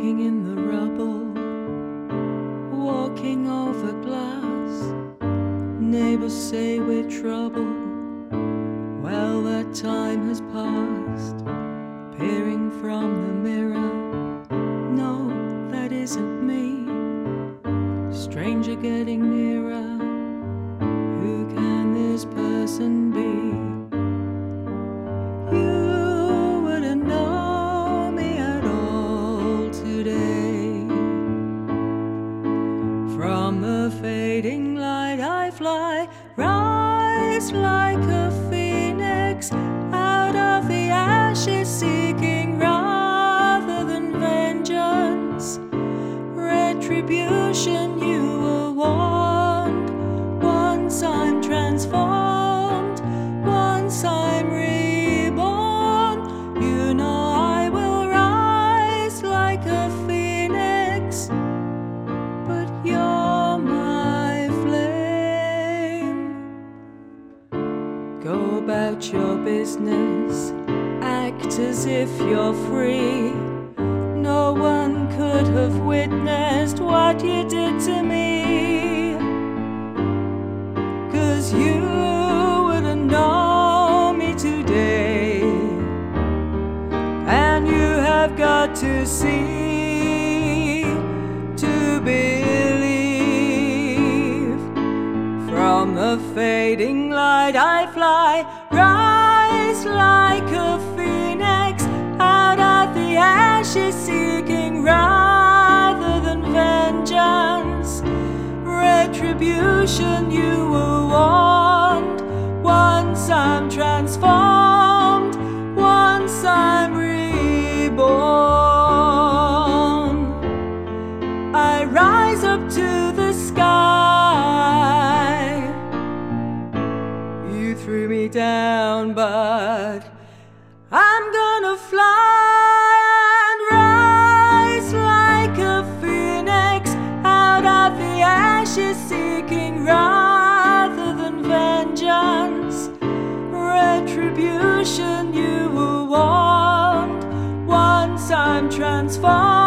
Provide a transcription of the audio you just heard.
Lying in the rubble, walking over glass. Neighbors say we're trouble. Well, that time has passed. Peering from the mirror, no, that isn't me. Stranger getting nearer, who can this person be? You wouldn't know me at all today. From the fading light I fly, rise like a phoenix out of the ashes, seeking rather than vengeance. Retribution you will want. Once I'm transformed, once I'm reborn, you know I will rise like a phoenix, but you're my flame. Go about your business, act as if you're free. No one could have witnessed what you did to me, 'cause you wouldn't know me today. And you have got to see to believe. From the fading light I fly, rise like a phoenix out of the ashes, seeking rather than vengeance. Retribution you will want. Once I'm transformed, once I'm reborn, I rise up to the sky. You threw me down, but I'm gonna fly and rise like a phoenix out of the ashes, seeking rather than vengeance. Retribution you will want. Once I'm transformed,